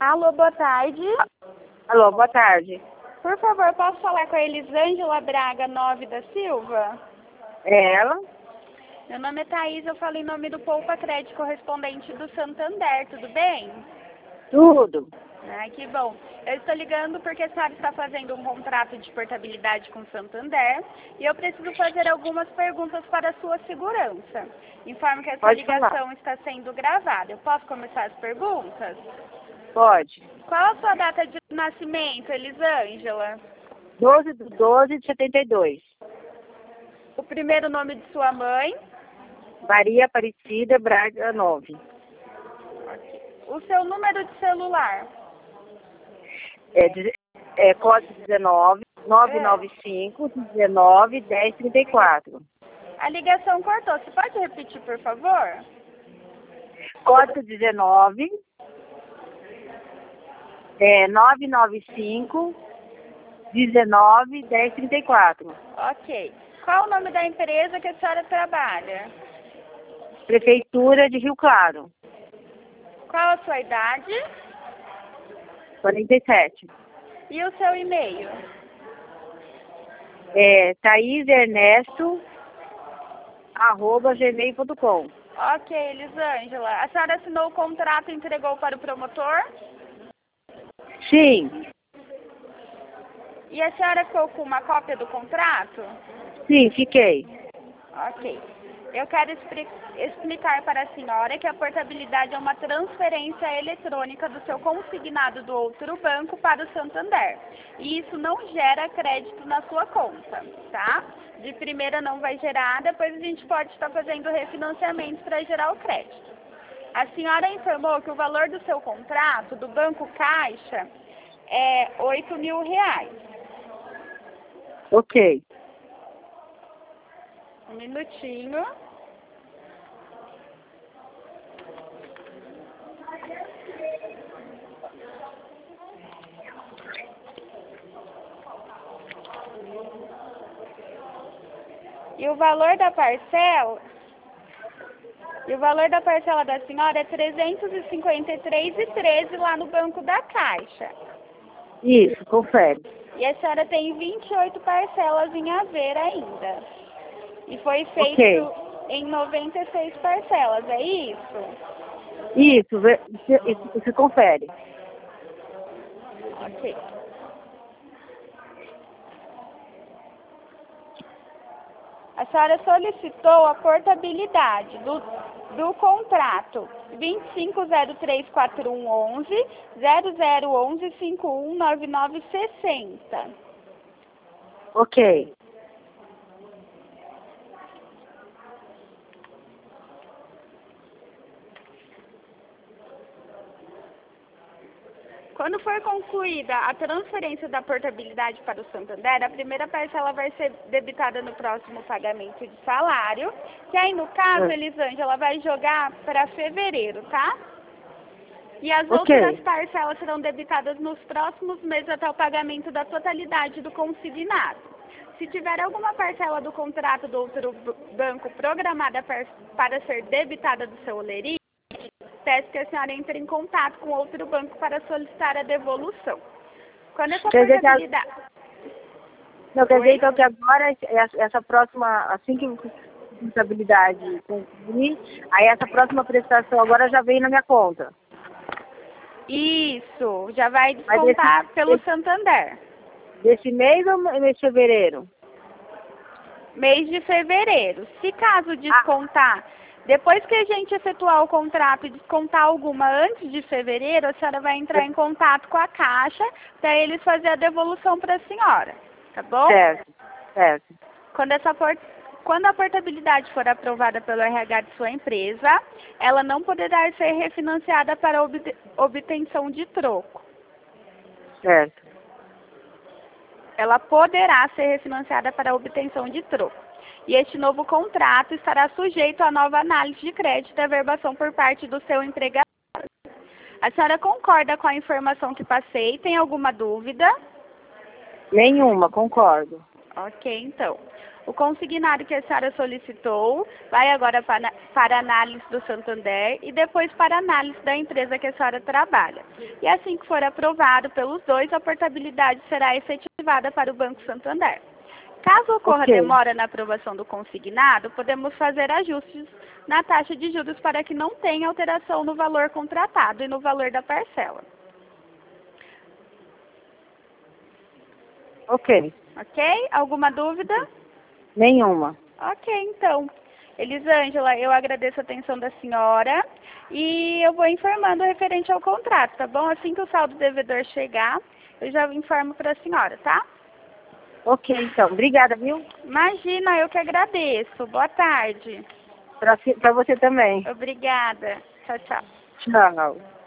Alô, boa tarde. Alô, boa tarde. Por favor, posso falar com a Elisângela Braga Nove da Silva? É ela? Meu nome é Thaís, eu falo em nome do Poupa Crédito correspondente do Santander, tudo bem? Tudo. Ai, que bom. Eu estou ligando porque a senhora está fazendo um contrato de portabilidade com o Santander e eu preciso fazer algumas perguntas para a sua segurança. Informo que essa Pode ligação falar. está sendo gravada. Eu posso começar as perguntas? Pode. Qual a sua data de nascimento, Elisângela? 12/12/72. O primeiro nome de sua mãe? Maria Aparecida Braga 9. O seu número de celular? Código 19 995 19 1034. A ligação cortou. Você pode repetir, por favor? Código 19 995 19 1034. Ok. Qual o nome da empresa que a senhora trabalha? Prefeitura de Rio Claro. Qual a sua idade? 47. E o seu e-mail? ThaísErnesto@gmail.com. Ok, Elisângela. A senhora assinou o contrato e entregou para o promotor? Sim. E a senhora ficou com uma cópia do contrato? Sim, fiquei. Ok. Eu quero explicar para a senhora que a portabilidade é uma transferência eletrônica do seu consignado do outro banco para o Santander. E isso não gera crédito na sua conta, tá? De primeira não vai gerar, depois a gente pode estar fazendo refinanciamento para gerar o crédito. A senhora informou que o valor do seu contrato do Banco Caixa é R$8.000. Ok. Um minutinho. E o valor da parcela da senhora é 353,13 lá no Banco da Caixa. Isso, confere. E a senhora tem 28 parcelas em haver ainda. E foi feito Ok. em 96 parcelas, é isso? Isso, você confere. Ok. A senhora solicitou a portabilidade do contrato 25034111 0011 519960. Ok. Quando for concluída a transferência da portabilidade para o Santander, a primeira parcela vai ser debitada no próximo pagamento de salário, que aí no caso, Elisângela, vai jogar para fevereiro, tá? E as Ok. outras parcelas serão debitadas nos próximos meses até o pagamento da totalidade do consignado. Se tiver alguma parcela do contrato do outro banco programada para ser debitada do seu holeria, peço que a senhora entre em contato com outro banco para solicitar a devolução. Quando essa portabilidade... Não, quer dizer então que agora, essa próxima, assim que a contabilidade concluir, aí essa próxima prestação agora já veio na minha conta. Isso, já vai descontar pelo Santander. Desse mês ou mês de fevereiro? Mês de fevereiro. Se caso descontar... Depois que a gente efetuar o contrato e descontar alguma antes de fevereiro, a senhora vai entrar em contato com a Caixa para eles fazerem a devolução para a senhora, tá bom? Certo, certo. Quando a portabilidade for aprovada pelo RH de sua empresa, ela não poderá ser refinanciada para obtenção de troco. Certo. Ela poderá ser refinanciada para obtenção de troco. E este novo contrato estará sujeito à nova análise de crédito e averbação por parte do seu empregador. A senhora concorda com a informação que passei? Tem alguma dúvida? Nenhuma, concordo. Ok, então. O consignado que a senhora solicitou vai agora para análise do Santander e depois para análise da empresa que a senhora trabalha. E assim que for aprovado pelos dois, a portabilidade será efetivada para o Banco Santander. Caso ocorra demora na aprovação do consignado, podemos fazer ajustes na taxa de juros para que não tenha alteração no valor contratado e no valor da parcela. Ok. Ok? Alguma dúvida? Nenhuma. Ok, então. Elisângela, eu agradeço a atenção da senhora e eu vou informando referente ao contrato, tá bom? Assim que o saldo devedor chegar, eu já informo para a senhora, tá? Ok, então. Obrigada, viu? Imagina, eu que agradeço. Boa tarde. Para você também. Obrigada. Tchau, tchau. Tchau.